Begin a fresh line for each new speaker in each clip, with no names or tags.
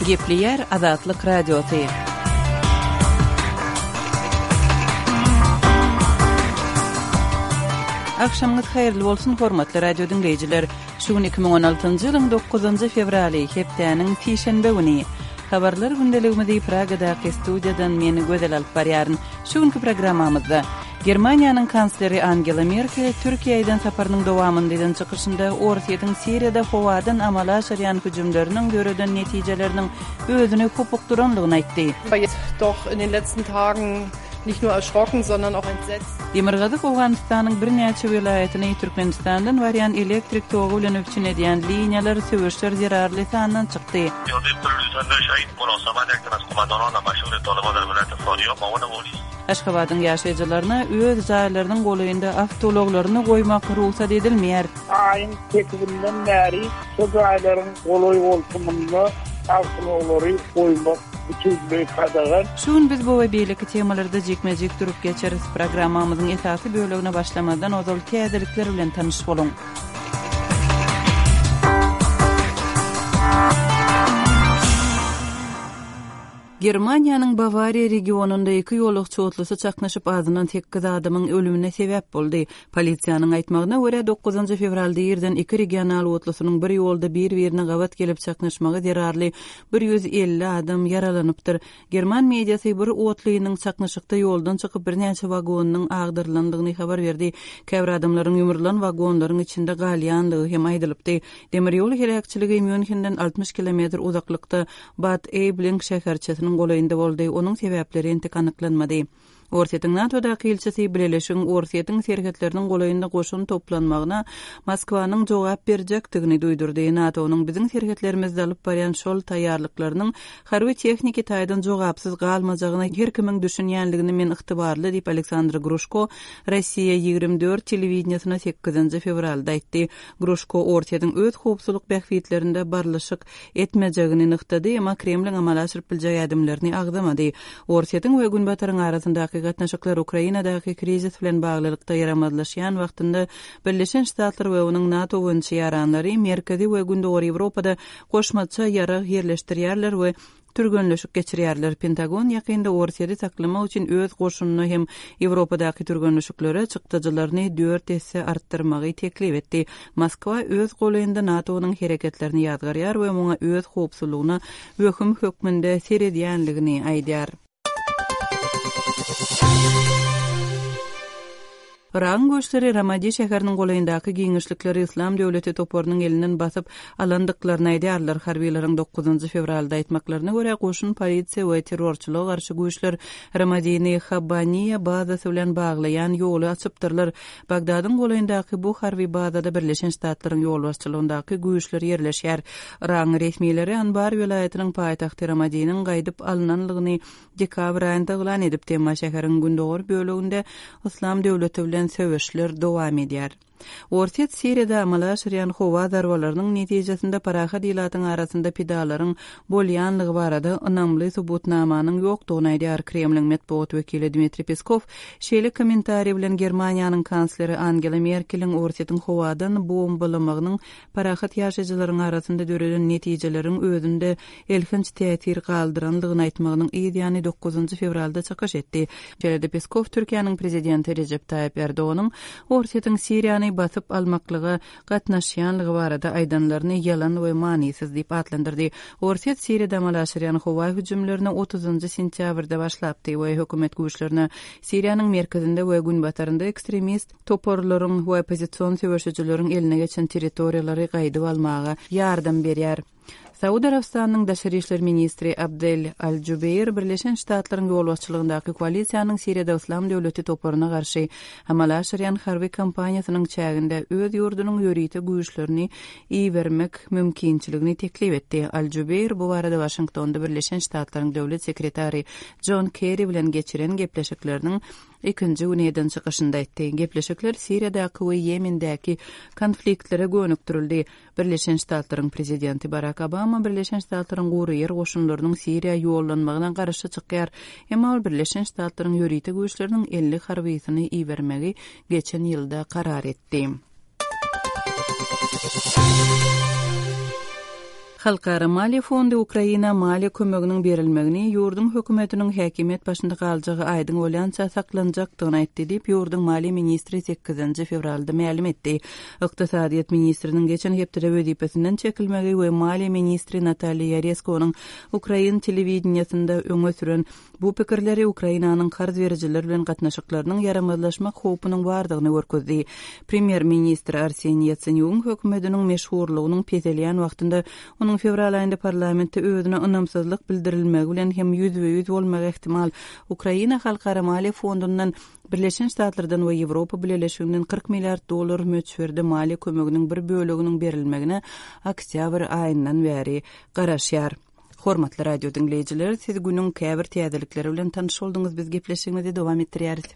Gepleyer Azatlyk Radiosu. Akşamınız hayırlı bolsun hormatly radio dinleyijiler. Şu 2016-njy ýylyň 9-njy fevraly hepdeniň şeýşembe güni. Habarlar gündeligimizi Pragadaky studiýadan meni gözel alyp barýaryn. Şu günkü programmamyzda Germaniýanyň kansleri Angela Merkel Türkiýeden saparynyň dowamyndan çykyşynda Orsiýetiň Siriýada howadan amala aşyrýan hüjümleriniň göreden netijeleriniň özüne hupukduranlygyny aýtdy.
Doch in den letzten Tagen nicht nur erschrocken, sondern auch entsetzt.
Demirgazyk Awganystanyň bir näçe welaýatyny Türkmenistandan barýan elektrik togy bilen öpçün edýän liniýalar söwüşler zerarly sandan çykdy. Aşgabatyň ýaşaýjylaryna öz jaýlarynyň golaýynda avtologlaryny goýmak ruhsat edilmeýär.
Aýyn tekibinden bäri şu jaýlaryň golaý bolsunynda avtologary goýmak bütünlüğü kadagan.
Şun biz bu we beýleki temalarda jekmejek durup geçeriz. Programmamyzyň esasy bölegine başlamadan ozal täzelikler bilen tanyş bolun. Germaniýanyň Bavariya regionunda iki ýoluk çoğutlusy çaknaşyp azynan 8 adamyň ölümine sebäp boldy. Polisiýanyň aýtmagyna görä 9-njy fevralda ýerden iki regional otlusynyň bir ýolda bir-birine gabat gelip çaknaşmagy zerarly 150 adam yaralanypdyr. German mediasy bir otlynyň çaknaşykda ýoldan çykyp bir näçe wagonynyň agdyrlandygyny habar berdi. Käbir adamlaryň ýumurlan wagonlaryň içinde galýanlygy hem aýdylypdy. Demir ýol helakçyligi Münchenden 60 km uzaklykda Bad Aibling şäherçesiniň golaýynda boldy. Onuň sebäpleri entik anyklanmady. Orsiýetiň NATO-daky ilçesi Birleşik Orsiýetiň serhetleriniň golaýynda goşun toplanmagyna Moskwanyň jogap berjekdigini duýdurdy. NATO-nyň biziň serhetlerimizde alyp barýan şol taýýarlyklarynyň harby texniki taýdan jogapsyz galmajagyna her kimiň düşünýänligini men ygtybarly diýip Aleksandr Grushko Rossiýa 24 telewizionyna 8-nji fevralda aýtdy. Grushko Orsiýetiň öz howpsuzlyk bähwitlerinde barlaşyk etmejegini ygtydy, emma Kremliň amala aşyryp biljek adamlaryny agdamady. Orsiýetiň we Günbatyryň arasyndaky gatnaşyklar Ukrainadaky krizis bilen baglylykda ýaramazlaşýan wagtynda Birleşen Ştatlar we onuň NATO öňçi ýaranlary Merkezi we Gündöwür Ýewropada goşmaça ýara ýerleşdirýärler we türgönleşik geçirýärler. Pentagon ýakynda Orsiýady saklamak üçin öz goşunyny hem Ýewropadaky türgönleşiklere çykdyjylaryny 4 esse artdyrmagy teklip etdi. Moskwa öz golaýynda NATO-nyň hereketlerini ýadgarýar we muňa öz howpsuzlygyny wöküm hökmünde seredýänligini aýdýar. Iran göçleri Ramadi şäheriniň golaýyndaky giňişlikleri İslam döwleti toporunyň elinden basyp alandyklaryny aýdýarlar. Harbiýleriň 9-njy fevralda aýtmaklaryna görä goşun polisiýa we terrorçylyga garşy güýçler Ramadyny Habaniýa bazasy bilen baglaýan ýoly açypdyrlar. Bagdadyň golaýyndaky bu harby bazada Birleşen Ştatlaryň ýol başçylygyndaky güýçler ýerleşýär. Iran resmiýetleri Anbar welaýatynyň paýtagty Ramadynyň gaýdyp alynanlygyny dekabr aýynda elan edip, Temma şäheriniň gündöwür böleginde İslam döwleti bilen söwüşler dowam edýär. Orsiýet Siriýada amala aşyrýan howa zarwalarynyň netijesinde paraha diýlatyň arasynda pidalaryň bolýanlygy barada ynamly subutnamanyň ýokdugyny aýdýar. Kremliň medeniýet wekili Dmitri Peskov şeýle kommentari bilen Germaniýanyň kansleri Angela Merkeliň Orsiýetiň howadan bombalamagynyň parahat ýaşaýjylaryň arasynda dörelen netijeleriň özünde elhinç täsir galdyranlygyny aýtmagynyň ýa-ni 9-njy fevralda çykyş etdi. Şeýle Peskov Türkiýanyň prezidenti Recep Tayyip Erdoğanyň Orsiýetiň Siriýany basyp almaklygy gatnaşýanlygy barada aýdanlaryny ýalan we manisiz diýip atlandyrdy. Orsiýet Siriýada amala aşyrýan howa hüjümlerini 30-njy sentýabrda başlapdy we hökümet güýçlerini Siriýanyň merkezinde we günbatarynda ekstremist toporlaryň we opozisiýon söwüşçileriň eline geçen territoriýalary gaýdyp almaga ýardam berýär. Saudi Arabistanyň daşary işler ministri Abdel Al-Jubeir Birleşen Ştatlaryň ýol başçylygyndaky koalisiýanyň Siriýada İslam döwleti toporuna garşy amala aşyrýan harby kampaniýasynyň çäginde öz ýurdunyň ýörite güýçlerini iýermek mümkinçiligini teklip etdi. Al-Jubeir bu barada Washingtonda Birleşen Ştatlaryň döwlet sekretary John Kerry bilen geçiren gepleşikleriniň ikinji güneden çykyşynda aýtdy. Gepleşikler Siriýadaky we Ýemendäki konfliktlere gönükdirildi. Birleşen Ştatlaryň prezidenti Barack Obama Birleşen Ştatlaryň gurýer goşunlarynyň Siriýa ýollanmagyna garşy çykýar. Emma Birleşen Ştatlaryň ýörite güýçleriniň 50 harbysyny iýermegi geçen ýylda karar etdi. Halkara Maliye Fondu Ukraina maliye kömeginiň berilmegini ýurdun hökümetiniň häkimet başynda galjagy aýdyň bolýança saklanjakdygyny aýtdy diýip ýurdun maliye ministri 8 fevralda ma'lum etdi. Iqtisadiýat ministriniň geçen hepde wezipesinden çekilmegi we maliye ministri Nataliya Yareskowyň Ukraina telewizionyasynda öňe süren bu pikirleri Ukrainanyň garz berjiler bilen gatnaşyklarynyň yaramazlaşmak howpunyň bardygyny görkezdi. Premier ministr Arseniy Yatsenyuk hökümetiniň meşhurlygynyň petelýän wagtynda onun fevral ayında parlamentde özüne ynamsızlyk bildirilmegi bilen hem %100 bolmagy ihtimal Ukraina Halkara Maliye Fondundan Birleşen Ştatlardan we Ýewropa Birleşigininden $40 milyar möçberde maliye kömeginiň bir böleginiň berilmegine oktyabr aýyndan bäri garaşýar. Hormatly radio dinleýijiler, siz günüň käbir täzelikleri bilen tanyş boldyňyz. Biz gepleşigimizi dowam etdirýäris.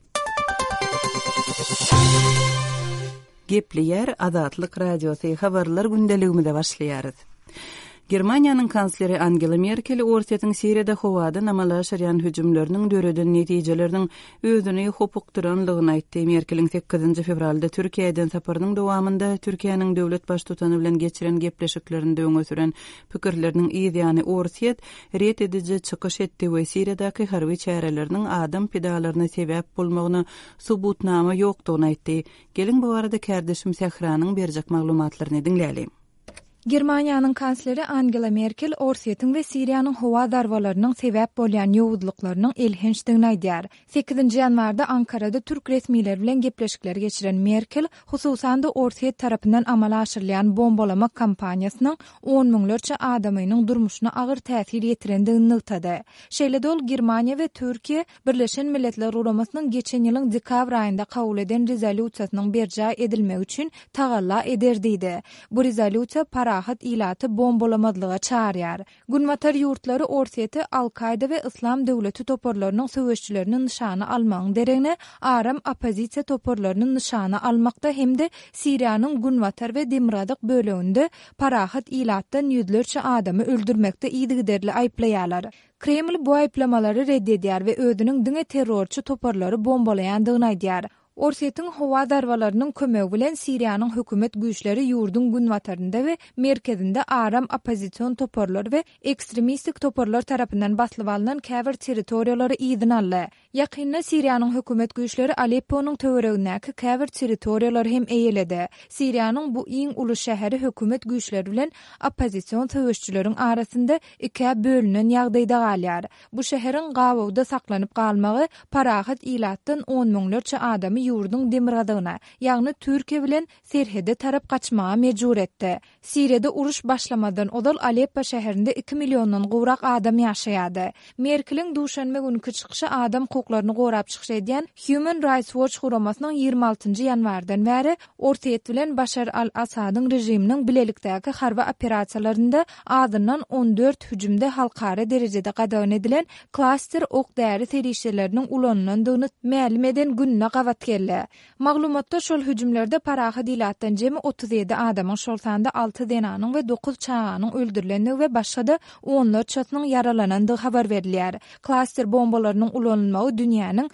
Gepleýär Azatlyk Radiosy habarlar gündeligimizde başlaýarys. Germaniýanyň kansleri Angela Merkel Orsiýatyň Siriýada howada namalaşýan hüjümleriniň döreden netijeleriniň özüni hopukdyranlygyny aýtdy. Merkelin 8 fevralda Türkiýeden saparynyň dowamında Türkiýanyň döwlet baştutany bilen geçiren gepleşiklerinde öňe süren pikirleriniň ýa-ni Orsiýat ret edici çykyş etdi we Siriýadaky harby çäreleriniň adam pedalaryna sebäp bolmagyny subutnama ýokdugyny aýtdy. Gelin bu arada kardeşim Sehranyň berjek maglumatlaryny dinläýälis.
Germaniýanyň kansleri Angela Merkel Orsiýatyň we Siriýanyň howa darwalarynyň sebäp bolýan ýowuzlyklarynyň elhençdigini aýdýar. 8 ýanwarda Ankarada türk resmiýetleri bilen gepleşikler geçiren Merkel, hususan da Orsiýat tarapyndan amala aşyrylýan bombalama kampaniýasynyň 10 miňlerçe adamynyň durmuşyna agyr täsir ýetirendigini ýytady. Şeýle ol Germaniýa we Türkiýe Birleşen Milletler Guramasynyň geçen ýylyň dekabr aýynda kabul eden rezolýusiýasynyň berja edilmegi üçin tagalla ederdi. Bu rezolýusiýa rahat ilaty bombalamazlyga çağırýar. Günwatar ýurtlary Orsiýaty Al-Qaida we Islam döwleti toporlarynyň söwüşçilerini nişana almagyň deregine aram opozisiýa toporlaryny nişana almakda hemde Siriýanyň Günwatar we Demiradyk böleginde parahat ilatdan ýüzlerçe adamy öldürmekde ýygyderli aýplaýarlar. Kreml bu aýplamalary reddedýär we özüniň diňe terrorçy toporlary bombalaýandygyny aýdýar. Orsiýatyň howa darwalarynyň kömegi bilen Siriýanyň hökümet güýçleri ýurdun günwatarynda we merkezinde aram opozisiýon toporlary we ekstremistik toporlar tarapyndan baslyp alynan käbir territoriýalary ýygyny aldy. Ýakynda Siriýanyň hökümet güýçleri Alepponyň töweregindäki käbir territoriýalary hem eýeledi. Siriýanyň bu iň uly şäheri hökümet güýçleri bilen opozisiýon söwüşçileriň arasynda iki bölünen ýagdaýda galýar. Bu şäheriň gawawda saklanyp galmagy parahat ilatdan 10 miňlerçe adamy ýurdun Demiradygyna, ýagny Türkiýe bilen serhede tarap kaçmaga mejbur etdi. Siriýada uruş başlamadan odal Aleppo şäherinde 2 milyondan gowrak adam ýaşaýardy. Merkelin duşanma günkü çykyşy adam hukuklaryny gorap çykyş edýän Human Rights Watch guramasynyň 26 ýanwardan bäri Orsiýat bilen Başar al-Asadyň rejiminiň bilelikdäki harby operasiýalarynda adından 14 hüjümde halkara derejede gadagan edilen klaster ok däri terişleriniň ulanandygyny ma'lum eden günne gawat geldi. Maglumatda şol hüjümlerde paraha dilatdan jemi 37 adamyň şol sanda 6 denanyň we 9 çağanyň öldürilendigi we başga-da onlarçasynyň yaralanandygy habar berilýär. Klaster bombalarynyň ulanylmagy dünýäniň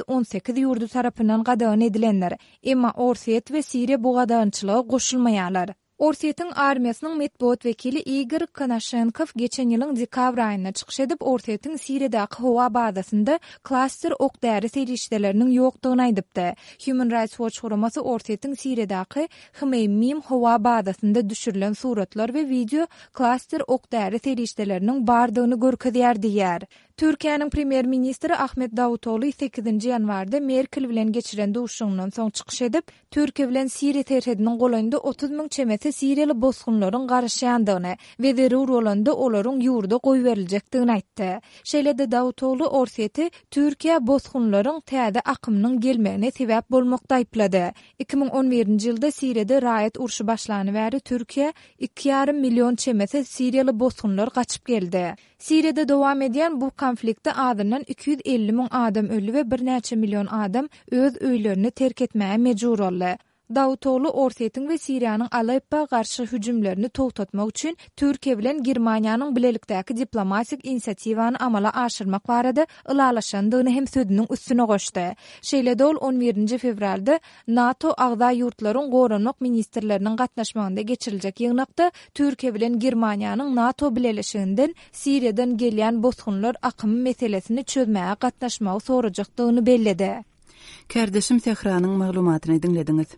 118 ýurdu tarapyndan gadagan edilenler. Emma Orsiýat we Siriýa bu gadagançylyga goşulmaýarlar. Orsiýatyň armiýasynyň medbuat wekili Igor Konashenkov geçen ýylyň dekabr aýynda çykyş edip Orsiýatyň Siriýadaky howa bazasynda klaster ok däri serişdeleriniň ýokdugyny aýdypdy. Human Rights Watch guramasy Orsiýatyň Siriýadaky Hmeymim howa bazasynda düşürilen suratlar we video klaster ok däri serişdeleriniň bardygyny görkezýär diýär. Türkiýanyň premier ministri Ahmet Davutoğlu 8 ýanwarda Merkel bilen geçiren duşuňdan soň çykyş edip Türkiýe bilen Siriýa terhediniň golanynda 30 000 çemeti Siriýaly bosgunlaryň garaşýandygyny we zerur bolanda olaryň ýurda goý beriljekdigini aýtdy. Şeýle-de Davutoğlu Orsiýaty Türkiýe bosgunlaryň täze akymynyň gelmegine sebäp bolmakda aýplady. 2011-nji ýylda Siriýada raýat urşy başlany bäri Türkiýe 2,5 milyon çemeti Siriýaly bosgunlar gaçyp geldi. Siriýada dowam edýän bu konfliktde adından 250 000 adam öldü we bir näçe milyon adam öz öýlerini terk etmäge mejbur boldy. Davutoglu Orset'in we Siriýanyň Aleppa garşy hüjümlerini togtatmak üçin Türkiýe bilen Germaniýanyň bilelikdäki diplomatik inisiativany amala aşyrmak barada ylalaşandygyny hem sözüniň üstüne goşdy. Şeýle dol 11 fevralda NATO agda ýurtlaryň goranmak ministrleriniň gatnaşmagynda geçiriljek ýygnakda Türkiýe bilen Germaniýanyň NATO bileşiginden Siriýadan gelýän bosgunlar akymy meselesini çözmäge gatnaşmagy sorajakdygyny belledi.
Kardeşim Tehranyň maglumatyny dinlediňiz.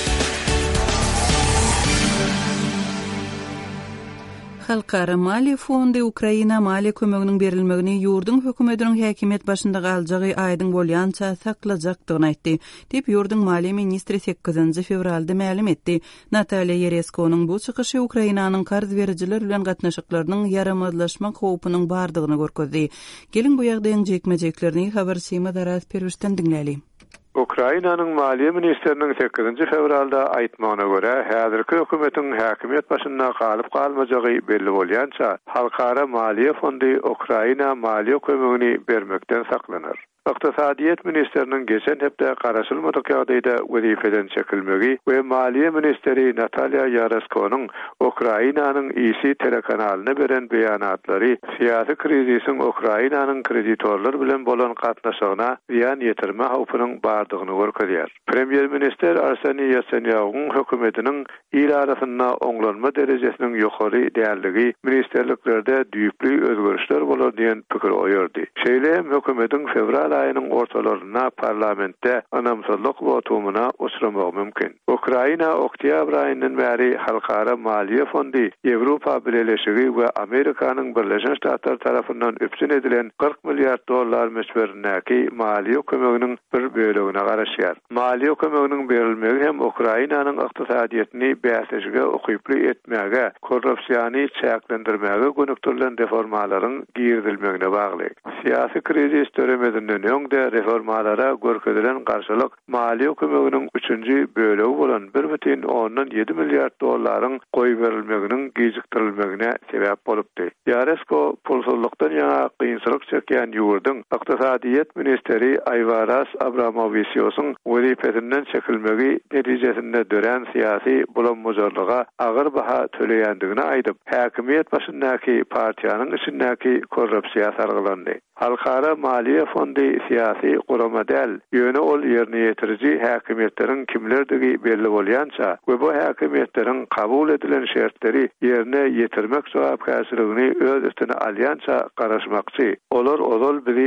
Halkara Maliýa Fondy Ukraina maliýa kömeginiň berilmegini ýurdun hökümetiniň häkimet başynda galjagy aýdyň bolýança saklajakdygyny aýtdy. Dep ýurdun maliýa ministri 8 fevralda ma'lum etdi. Natalya Yereskonyň bu çykyşy Ukrainanyň karz berijiler bilen gatnaşyklarynyň yaramazlaşma howpunyň bardygyny görkezdi. Gelin bu ýagdaýyň jekmejeklerini habarçyma Daraz Perwişden dinläli.
Ukrainanyň Maliýa ministriniň 8 fevralda aýtmagyna görä, häzirki hökümetiň häkimet başynda galyp galmajagy belli bolýança, Halkara Maliýa Fondy Ukraina maliýa kömegini bermekden saklanır. Iqtisadiýet ministriniň geçen hepde garaşylmadyk ýagdaýda wezifeden çekilmegi we Maliýa ministri Natalya Yereskonyň Ukrainanyň isi telekanalyna beren beýanatlary syýasy krizisiň Ukrainanyň kreditorlar bilen bolan gatnaşygyna ziýan ýetirme howpunyň bardygyny görkezýär. Premier minister Arseniy Yatsenýawyň hökümetiniň il arasynda oňlanma derejesiniň ýokary dälligi ministerliklerde düýpli özgörüşler bolar diýen pikir oýardy. Şeýle hökümetiň fevral aýynyň ortalaryna parlamentde anamsızlyk wotumuna uçramak mümkin. Ukraina oktyabr aýynyň bäri Halkara Maliýa Fondy, Ýewropa Birleşigi we Amerikanyň Birleşen Ştatlar tarapyndan öpsün edilen $40 milyar meşberindäki maliýa kömeginiň bir bölegine garaşýar. Maliýa kömeginiň berilmegi hem Ukrainanyň ykdysadyetini bäsleşige okyply etmäge, korrupsiýany çäklendirmäge gönükdirilen reformalaryň girdilmegine bagly. Syýasy krizis dönemedinden öňde reformalara görkezelen garşylyk maliýa kömeginiň 3-nji bölegi bolan $1,7 milyar goý berilmeginiň gijikdirilmegine sebäp bolupdy. Yaresko pulsullukdan ýa kynçylyk çekýän ýurdun ykdysadiýet ministeri Ayvaras Abramovičiusyň wezifesinden çekilmegi netijesinde dören syýasy bulanmajarlyga agyr baha töleýändigini aýdyp, häkimet başyndaky partiýanyň içindäki korrupsiýa sargylandy. Halkara Maliýa Fondy syýasy gurama däl, ýöne ol ýerine ýetiriji häkimetleriň kimlerdigi belli bolýança we bu häkimetleriň kabul edilen şertleri ýerine ýetirmek jogapkärçiligini öz üstüne alýança garaşmakçy. Olar ozal biri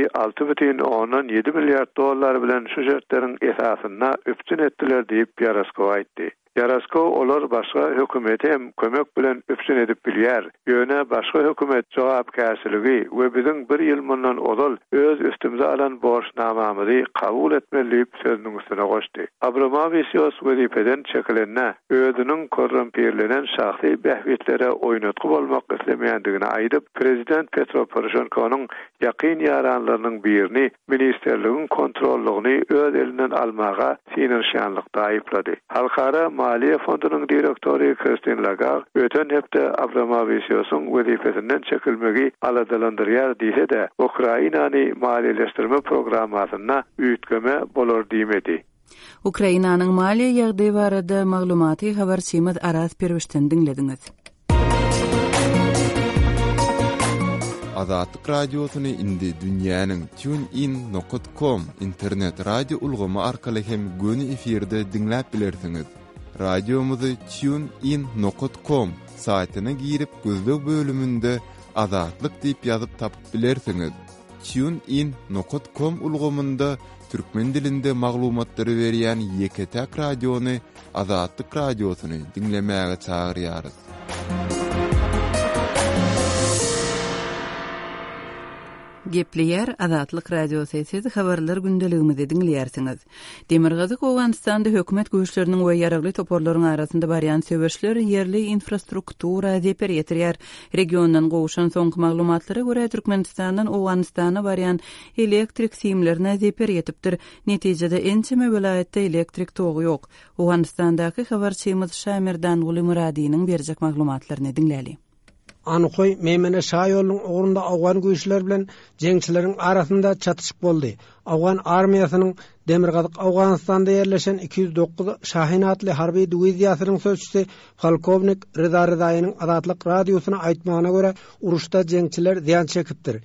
$6,7 milyar bilen şu şertleriň esasyna öpçün etdiler diýip Yeresko aýtdy. Yeresko olar başga hökümete hem kömek bilen öpsün edip bilýär. Ýöne başga hökümet jogapkärçiligi we biziň bir ýyl mundan ozal öz üstümize alan borçnamamyzy kabul etmeli sözüniň üstüne goşdy. Abramovičius wezifeden çekilenne özüniň korrumpirlenen şahsy behbetlere oýnatky bolmak islemeýändigini aýdyp, prezident Petro Poroshenkonyň ýakyn ýaranlarynyň birini ministerligiň kontrollugyny öz elinden almaga sinirşanlykda aýyplady. Halkara Maliýa Fondynyň direktori Christine Lagarde öten hepde Abramovičiusyň wezifesinden çekilmegi aladalandyrýar diýse-de, Ukrainany maliýeleşdirme programasyna üýtgeme bolar diýmedi.
Ukrainanyň maliýe ýagdaýy barada maglumaty habarçymyz Araz Perwişden dinlediňiz.
Azatlyk radiosyny indi dünýäniň TuneIn.com internet radio ulgamy arkaly hem göni efirde dinläp bilersiňiz. Radiomuzy TuneIn.com saýtyna girip gözlek bölümünde Azatlyk diýip ýazyp tapyp bilersiňiz. TuneIn.com ulgamynda türkmen dilinde maglumatlary berýän Ýeketäk radiony Azatlyk radiosyny dinlemäge çagyrýarys.
Gepleýär Azatlyk radiosyny siz habarlar gündeligimizi dinleýärsiňiz. Demirgazyk Owganystanda hökümet güýçleriniň we ýaragly toporlaryň arasynda barýan söwüşler ýerli infrastruktura deper ýetirýär. Regiondan gowuşan soňky maglumatlara görä Türkmenistanyň Owganystana barýan elektrik simlerine deper ýetipdir. Netijede ençeme vilayetde elektrik togy ýok. Owganystandaky habarçymyz Şamirdan Guly Muradiýanyň berjek maglumatlaryny dinläli.
Anykoy Meymene Şaýolunyň ogurunda awgan güýçler bilen jeňçileriň arasynda çatışyk boldy. Awgan armiýasynyň Demirgazyk Awganistanda ýerleşen 209 Şahin atly harby diwiziýasynyň sözçüsi polkovnik Rıza Rızaýynyň Azatlyk radiosyna aýtmagyna görä uruşda jeňçiler ziýan çekipdir.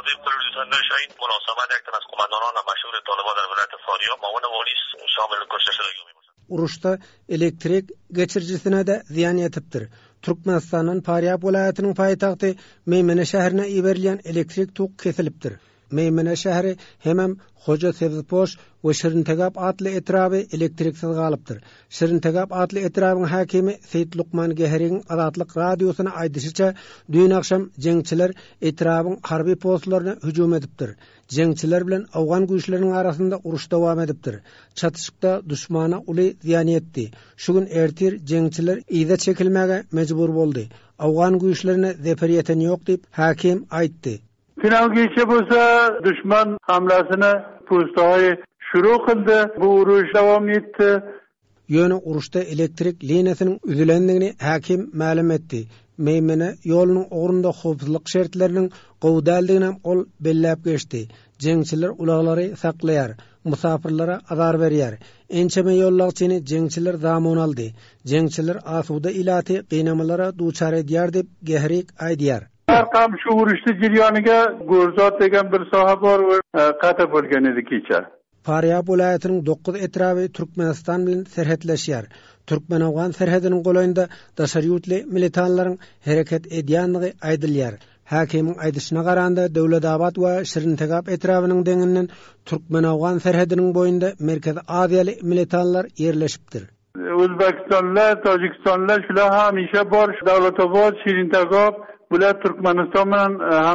Uruşda elektrik geçirjisine de ziýan ýetipdir. Türkmenistanyň Paryap welaýatynyň paýtagty Meymene şäherine iberilýän elektrik tok kesilipdir. Meymene şäheri hemem Hoca Sebizpoş we Şirintegap atly etraby elektriksiz galypdyr. Şirintegap atly etrabyň häkimi Seyit Lukman Geheriň Azatlyk radiosyna aýdyşyça, dün akşam jeňçiler etrabyň harby postlaryna hüjum edipdir. Jeňçiler bilen awgan güýçleriniň arasynda uruş dowam edipdir. Çatışykda düşmana uly ziýan ýetdi. Şu gün ertir jeňçiler ýa-da çekilmäge mejbur boldy. Awgan güýçlerine zeper ýeten ýok diýip häkim aýtdy.
Final geçe bolsa düşman hamlasını pustahy şuru kıldı. Bu uruş devam etti.
Ýöne uruşda elektrik liniýasynyň üzülendigini häkim ma'lum etdi. Meymene ýolunyň ogurunda howpsuzlyk şertleriniň gowdaldygyny ol belläp geçdi. Jeňçiler ulaglary saklaýar, musafirlara azar berýär. Ençeme ýollagçyny jeňçiler zamon aldy. Jeňçiler asuda ilaty gynamalara duçar edýär diýip Gehrik aýdýar.
Tam şu uruşda jirýanyga Gorzat degen bir saha bar we gata bolgan edi kecha.
Paryap welaýatynyň 9 etraby Türkmenistan bilen serhetleşýär. Türkmen-Awgan serhediniň goýunda daşary ýurtly militanlaryň hereket edýänligi aýdylýar. Häkimiň aýdyşyna garanda Döwledabad we Şirintegap etrabynyň deňinden Türkmen-Awgan serhediniň boýunda Merkezi Aziýaly militanlar ýerleşipdir.
Özbekistanlar, Tajikistanlar şular hamisha bar Döwledabad, Şirintegap bular Türkmenistan bilen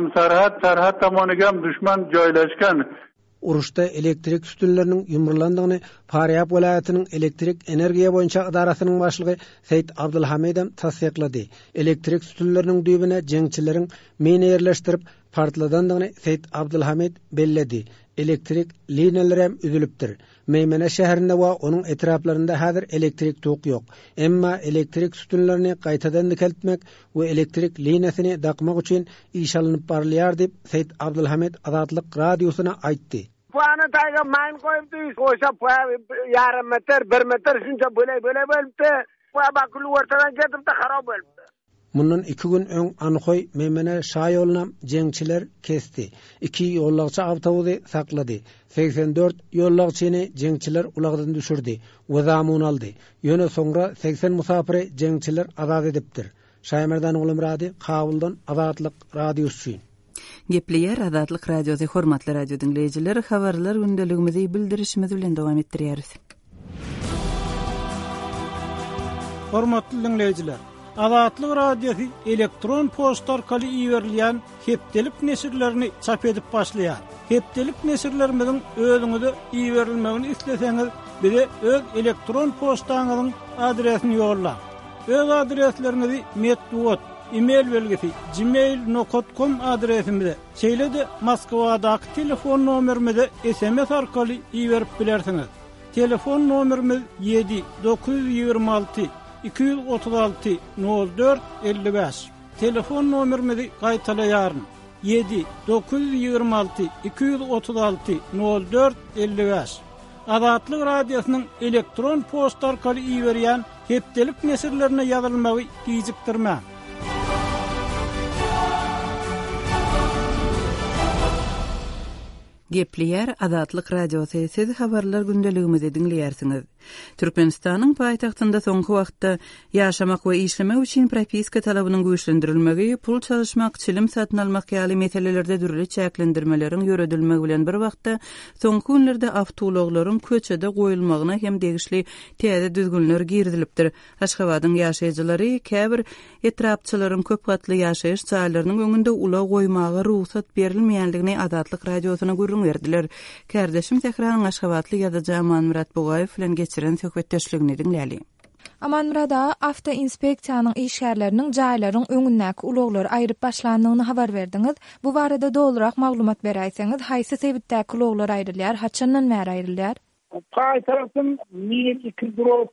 sarhat tomoniga düşman joylashgan.
Uruşda elektrik sütunlarının yumurlandygyny Paryap welaýatynyň elektrik energiýa boýunça idarasynyň başlygy Seyit Abdulhamidem tasdiklady. Elektrik sütunlarynyň düýbüne jeňçileriň mine ýerleşdirip partladandygyny Seyit Abdulhamid belledi. Elektrik liniýalary hem üzülipdir. Meymene şäherinde we onuň etraplarynda häzir elektrik tok ýok. Emma elektrik sütunlaryny gaýtadan dikeltmek we elektrik liniýasyny dakmak üçin iş alınıp barylýar diýip Seyit Abdulhamid Azatlyk radiosyna aýtdy.
Puana taýga maýyn goýupdy. Oşa yarım metr, 1 metr şunça böley bolupdy. Puana bakly ortadan getipdi, harap bolupdy.
Mundan 2 gün öň Anykoy Meymene Şaýoluny jeňçiler kesdi. 2 ýollagçy awtobusy saklady. 84 ýollagçyny jeňçiler ulagdan düşürdi we zamon aldy. Ýöne soňra 80 musafiri jeňçiler azat edipdir. Şaýmerdan Ulumrady, Kabuldan Azatlyk radiosu.
Gepleýär Azatlyk radiosy hormatly radio dinleýijileri, habarlar gündeligimizi bildirişimiz bilen dowam etdirýäris.
Hormatly dinleýijiler, Azatlyk radiosu elektron posta arkaly iýerilýän hepdelik nesirlerini çap edip başlaýar. Hepdelik nesirlerimiziň özüňize iýerilmegini isleseňiz, bize öz elektron postaňyzyň adresini ýolla. Öz adreslerinizi metduat, e-mail belgisi gmail.com adresimize, şeýle-de Moskwadaky telefon nomerimize SMS arkaly iýerip bilersiňiz. Telefon nomerimiz 7-926 236 04 55. Telefon nomerimizi gaýtalaýaryn. 7-926 236 04 55. Azatlyk radiosynyň elektron posta arkaly iýerýän hepdelik nesirlerine ýazylmagy gijikdirmä.
Gepleýär Azatlyk radiosu, siz habarlar gündeligimizi dinleýärsiňiz. Türkmenistanyň paýtagtynda soňky wagtda ýaşamak we işlemek üçin propiska talabynyň güýçlendirilmegi, pul çalışmak, çilim satyn almak ýaly meselelerde dürli çäklendirmeleriň ýöredilmegi bilen bir wagtda soňky günlerde awtologlaryň köçede goýulmagyna hem degişli täze düzgünler girdilipdir. Aşgabatyň ýaşaýjylary käbir etrapçylaryň köp gatly ýaşaýyş çaýlarynyň öňünde ula goýmagy ruhsat berilmeýändigini Azatlyk radiosyna verdiler. Kardeşim tekrar Aşgabatly ýazyjy Aman Murat Bogaýew bilen geçiren söhbetdeşligini dinläli.
Aman Murada hafta inspeksiýanyň işgärleriniň jaýlaryň öňündäki uloglary aýryp başlandygyny habar berdiňiz. Bu barada dolurak maglumat beräýseňiz, haýsy sebäpden uloglar aýrylýar, haçandan bäri aýrylýar?
Paytahtın mil 2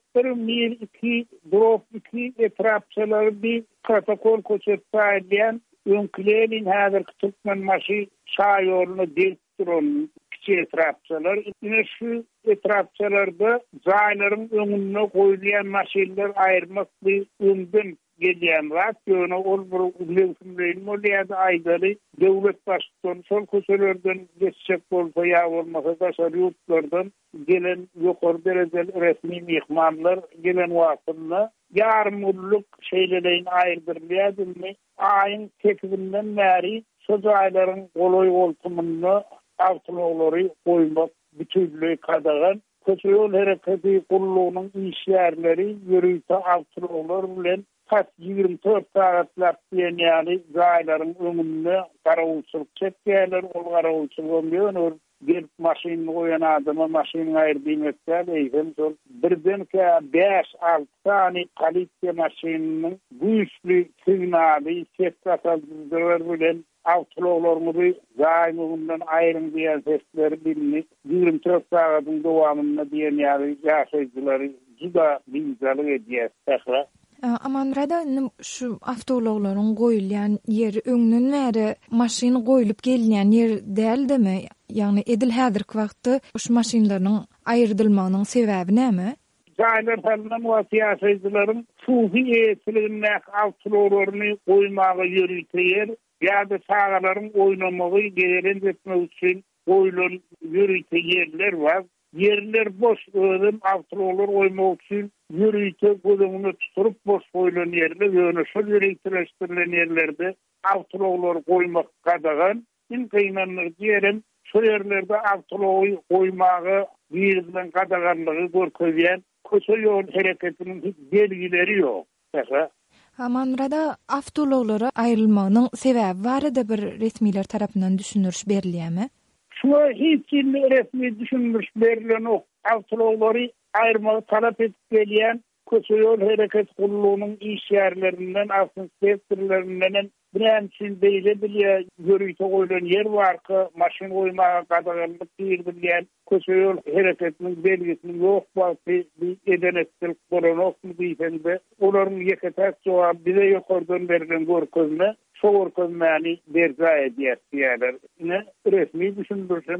drop 2 etrafçaları bir protokol koçetdiyen önkülerin hazır Türkmen maşı şayorunu delttiron kiçi etrafçalar. Yine şu etrafçalarda zayların önüne koyulan maşinler ayırmak bir önden gelýän wagt ýöne ol bir lewsumlaýyn bolýar aýdary döwlet başçylaryň sol köşelerden geçjek bolsa ýa bolmasa da ýurtlardan gelen ýokary derejeli resmi mehmanlar gelen wagtynda ýarmylyk şeýlelerini aýdyrylýarmy aýyň tekibinden bäri şu jaýlaryň golay boltumyny awtolary goýmak bütünlüğü kadagan köçe ýol hereketi gullugynyň işýärleri ýürüýte awtololar bilen 24 saatlar ýani jaýlaryň öňünde garawçylyk çekýärler, ol garawçylyk bilen gelip maşyny goýan adama maşyny aýrdyňyzda beýlen şol birden 5-6 tane polisiýa maşynynyň güýçli signaly sesler bilen awtologlaryny jaýmygyndan aýrym diýen sesler bilinip 24 saatyň dowamyna diýen ýaly ýaşaýjylary juda bizaly edýär.
Amanrada şu awtologlaryň goýulýan ýeri öňünden bäri maşyny goýulyp gelýän ýer däldimi? Ýagny edil häzirki wagtda şu maşynlaryň aýrdylmagynyň sebäbi näme?
Jaýlar bilen wasiýatyjylaryň suhy eýetligine awtologlaryny goýmagy ýürüýär. Ýa-da sagalaryň oýnamagy gelen etmek üçin goýulan ýürüýte ýerler bar. Yerler boş ödüm awtologlar goýmak üçin ýürüýte gözüňi tutup boş goýulan ýerler ýöne şu ýürüýtirilen ýerlerde awtologlar goýmak kadagan. Ин kıymanyny diýerim, şu ýerlerde awtology goýmagy bilen kadaganlygy görkezýän köçe ýol hereketiniň hiç belgileri ýok.
Amanrada awtologlara aýrylmagynyň sebäbi barada bir resmiler tarapyndan düşünürüş berilýärmi?
Şuna hiç resmi düşünmüş berilen ok. Awtologlary aýrmagy talap edip gelýän köçe ýol hereket gullugynyň işýärlerinden, inspektorlaryndan bilen beýle bilýär ýürüýte goýulan ýer barky, maşyn goýmaga gadaganlyk bilýän köçe ýol hereketiniň belgisini ýok bolsa bir edenetlik bolanokmy diýende olaryň ýeketäk jogap bize ýokardan berilen görkezme şu görkezmäni berza edýär. Ne resmi düşündürsen,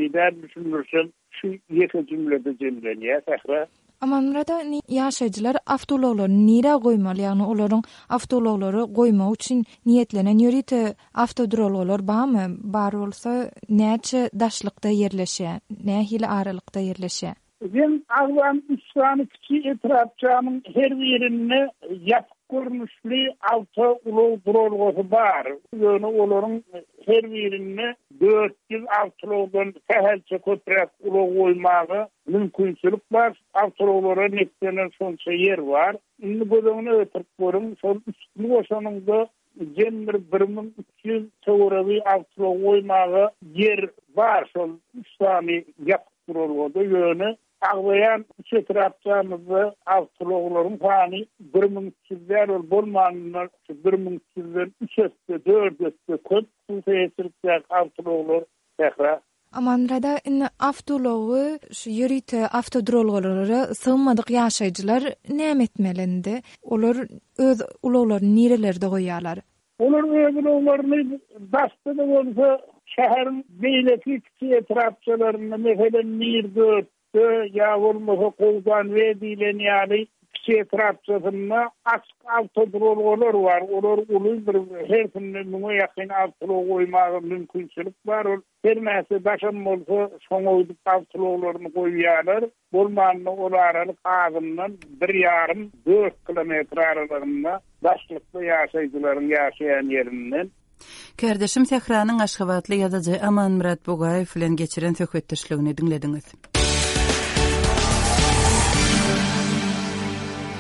şu ýeke jümlede jemlenýär.
Amanrada ýaşaýjylar awtologlary nire goýmaly, ýagny olaryň awtologlary goýmak üçin niýetlenen ýörite awtodrolgolar barmy? Bar bolsa näçe daşlykda ýerleşýär, nähili aralykda ýerleşýär?
Ben aglan üstany kiçi etrapçamyň her birinde ýapyk görnüşli awtodrolgosu bar. Ýöne olaryň her birinde 400 awtologdan tähelçe köprek ulug goýmagy mümkinçilik bar. Awtologlara nektenen şonça yer bar. Indi gözüňi ötürip görüň, şol üstüni goşanyňda jemir 1300 töwrevi awtolog goýmagy yer bar. Şol üstany ýapdyrylganda ýöne aglayan çetrapçamızda awtologlaryň sany 1300 bolmanyny 1300-den 3-4 köp süýsirlik awtologlar tähra.
Amanrada awtology şu ýürüýte awtodrolgolary sığmadyk ýaşaýjylar näme etmelendi? Olar öz ulaglaryny nerelerde goýýarlar?
Olar öz ulaglaryny başda bolsa şäheriň beýleki kiçi etrapçalaryny meselen Nirdör ýa bolmasa Gowdan we diýlen ýaly kiçi etrapçasyna açyk awtodrolgolar bar. Olar uly bir her günde muňa ýakyn awtolog goýmagy mümkinçilik bar. Her näse daşan bolsa şoňa ödüp awtologlaryny goýýarlar. Bolmanyny olaralyk agyndan 1,5-4 kilometr aralygynda daşlykda ýaşaýjylaryň ýaşaýan ýerinden.
Kardeşim Sehranyň Aşgabatly ýazyjy Aman Murat Bogaýew bilen geçiren söhbetdeşligini dinlediňiz.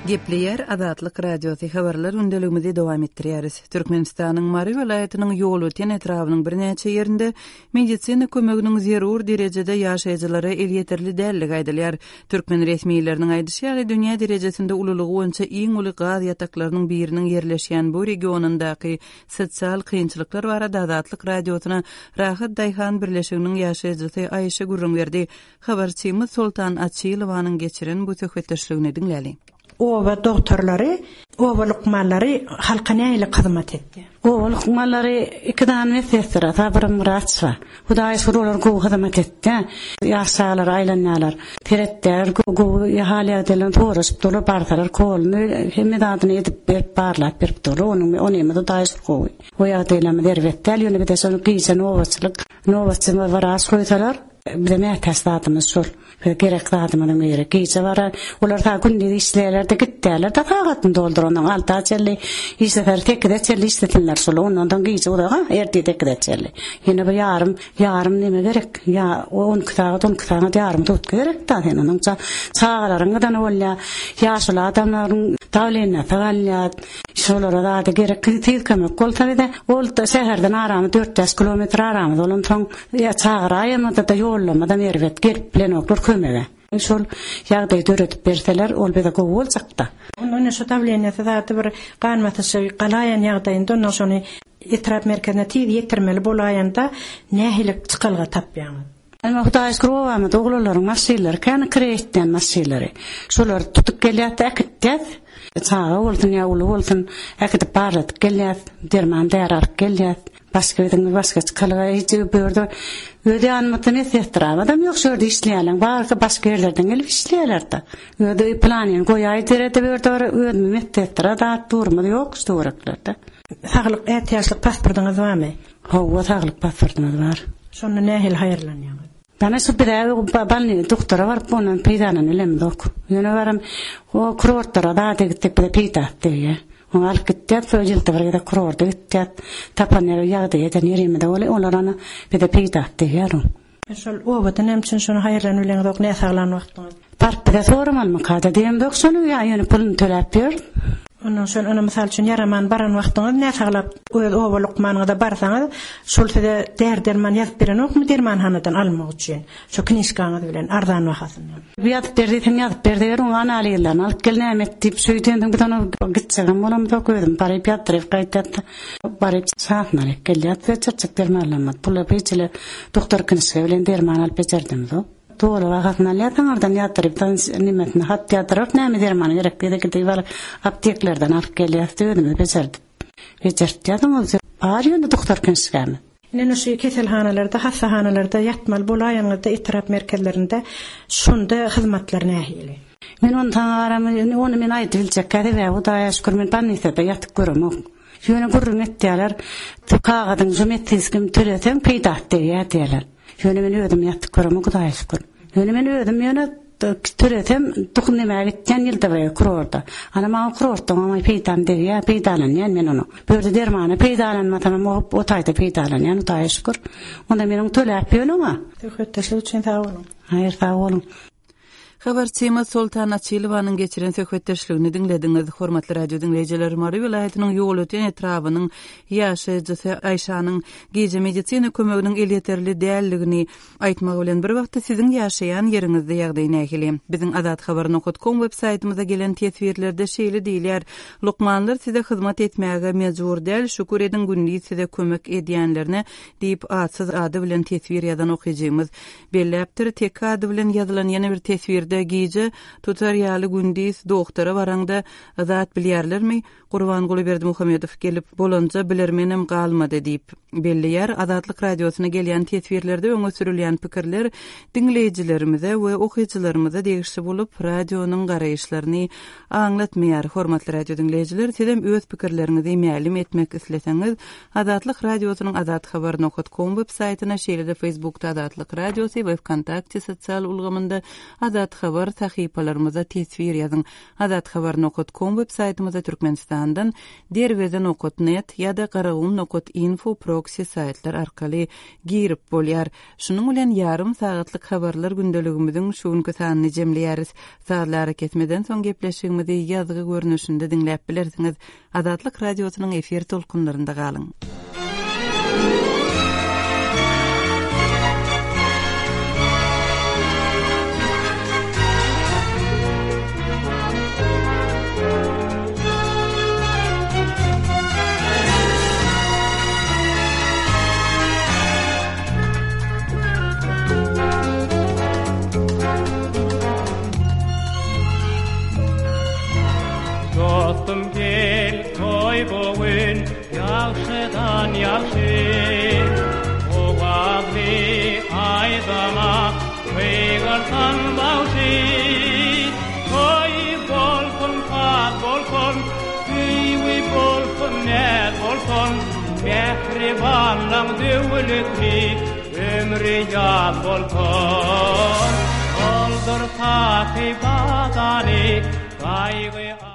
Gepleyer Adatlyk Radiosu habarlar ündeligimizde dowam etdirýäris. Türkmenistanyň Mary welaýatynyň ýol ötýän etrawynyň bir näçe ýerinde medisina kömeginiň zerur derejede ýaşaýjylary el ýeterli däligi aýdylýar. Türkmen resmiýetleriniň aýdysýaly dünýä derejesinde ululugy boýunça iň uly gaz ýataklarynyň biriniň ýerleşýän bu regionundaky sosial kynçylyklar barada Adatlyk Radiosyna Rahat Daýhan birleşiginiň ýaşaýjysy Aýşe Gürrüňberdi habarçymyz Sultan Açylowanyň geçiren bu söhbetdeşligini dinläli.
Owa doktorlary, owa lukmanlary halkyna ýyly hyzmat etdi. Owa lukmanlary ikidan mesesler, sabırym raçsa. Hudaý sorular gowy hyzmat etdi. Ýaşalar, aýlanýalar, teretler, gowy ýahalyadylyn torusyp dolup barsalar, kolny hemmedadyny edip berip barlap berip dolu. Ony hudaý gowy. O ýagdaýlamy derwetler, ýöne bir de şonu gyýsan owatçylyk, nowatçymy waras goýsalar. Bilme testatymyz şol. Gerekli adamın meri giyse var. Olar da günde işlerlerde gittiler. Da tagatını dolduranyň alta çelli. İşler tekde çelli işletinler şol. Ondan giyse o da erdi tekde çelli. Ýene bir yarım neme gerek? Ya 10 kitagat yarım tut gerek da henin. Çağalaryňdan bolýa ýaşly adamlaryň tawleýine tagalýat. Şolara da gerek tilkemek bolsa-da ol da şäherden aramy 400 kilometr aramy olan soň ýa çağıraýamada da ýollamada merwet gelip bilen oklar kömege. Şol ýagdaý döretip berseler ol beda gowy boljakda. Onda şu tawleýine da bir ganmaty galaýan ýagdaýynda ondan şonu etrap merkezine tiz ýetirmeli bolaýanda nähilik çykalga tapýan. Ama Hudaý skrowamy doglaryň maşinleri kan kreýetden maşinleri. Şolar tutup gelýär äkitdet. Çağa bolsun ýa uly bolsun äkitip barlat gelýär, derman därar gelýär. Başga çykalga hiç börde öde anmatyny ýetirýär. Adam ýok şöyle işleýärler, başga ýerlerden gelip işleýärler da. Öde planyny goýaý derede börde ödümi metretler da durmady ýok storaklarda. Saglyk ätiýaşlyk pasportyňyz barmy? Hawa saglyk pasportyňyz bar. Şonu nähil haýyrlanýar. Bana süpüre balni doktora var bunun peydanın ilemdok. Yine varım o kurortlara da tek peyda diye. O alkittet föyjilti var da kurorda gittet tapanero yağda yeten yerimde olarana bir de peyda diye. Şol o vatan emçin şonu haýyrlanyp dok ne saglan wagtyňyz. Partda soramal makada diýem dok şonu ýa pulun töläp ber. Ondan sonra ona misal üçün yaraman baran wagtyňyz ne saglap o lukmanyňa da barsaňyz şol sede derman ýazyp beren okmy derman hanadan almak üçin şu knişkaňyz bilen ardan wagtyn. Biýat derdiň ýazyp berdiler onu analyzlan alyp gelnämek diýip söýdendiň bir tane gitsegem bolam da gördüm baryp ýatryp gaýtatda baryp saatnary gelýär we çyrçyk dermanlanmat pula peçile doktor knişke bilen derman alyp bejerdim do. Doğru vaxtına ýatanlardan ýatyrypdan nimetini hat ýatyryp näme dermany gerek diýip var apteklerden alyp gelýärdi bejerdi. Ýatyňyz bar ýönde doktor knişgämi. Nene şu keselhanalarda, hassahanalarda ýatmal bolaýanyňda etrap merkezlerinde şunda hyzmatlar nähili. Men ondan aramy onu men aýdyp biljekkäde we Hudaýa şükür men bannisede ýatyp görmok. Ýöne gurrun etdiler. Kagadyň jümetizgim töletem peýda diýýärler. Ýöne men ödüm ýatyp görmok Hudaýa şükür. Ýöne men ödüm ýöne töletem tuğunema gitken ýylda we kurorda. Ana ma kurorda ama peýdan diýär, peýdalanýan men onu. Börde dermany peýdalanmadan o taýda peýdalanýan Hudaýa şükür. Onda meniň töläp ýönüňa. Töhretdeşlik üçin sag bolun. Haýyr sag bolun.
Habarçymyz Sultan Açylowanyň geçiren söhbetdeşligini dinlediňiz. Hormatly radio dinleýijiler, Mary welaýatynyň ýol ötýän etrawynyň ýaşaýjysy Aýşanyň gije medisina kömeginiň el ýeterli dälligini aýtmak bilen bir wagtda siziň ýaşaýan ýeriňizde ýagdaý nähili. Biziň adathabar.com websaýtymyza gelen tesvirlerde şeýle diýilýär. Lukmanlar size hyzmat etmäge mejbur däl, şükür edin günni size kömek edýänlerine diýip atsyz ady bilen tesvir ýazan okuyjymyz. Belläpdir tek ady bilen ýazylan ýene bir tesvir giyce tutaryaly gündüz doktora baranda zat bilýärlermi? Gurban Berdimuhammedow gelip bolonja bilermenim galmady diýip belliýär. Adatlyk radiosuna gelýän tesvirlerde öňe sürülýän pikirler dinleýijilerimize we okuwçylarymyza degişli bolup radionyň garaýşlaryny aňlatmaýar. Hormatly radio dinleýijiler, sizem öz pikirleriňizi ma'lum etmek isleseňiz, Adatlyk radiosynyň adathabar.com websaýtyna şeýle-de Facebookda Adatlyk radiosu we Wkontakte sosial ulgamynda Adat habar sahypalarymyza tesvir ýazyn. Azathabar.com web saytymyza Türkmenistandan derweden.net ýa-da Qaragum.info proxy saytlar arkaly girip bolýar. Şunuň bilen yarım sagatlyk habarlar gündeligimiziň şuňky sanyny jemleýäris. Saatlara ketmeden soň gepleşigimizi ýazgy görnüşinde dinläp bilersiňiz. Azatlyk radiosynyň efir tolkunlarynda galyň.
Dostum gel toy bugün yaxşıdan yaxşı Oğabli aydama Kıygartan bağşı Toy bolsun fat bolsun Üyvi bolsun net bolsun Mehribanlan dövülükli Ömrü yad bolsun Oldur fatih badani Kaygı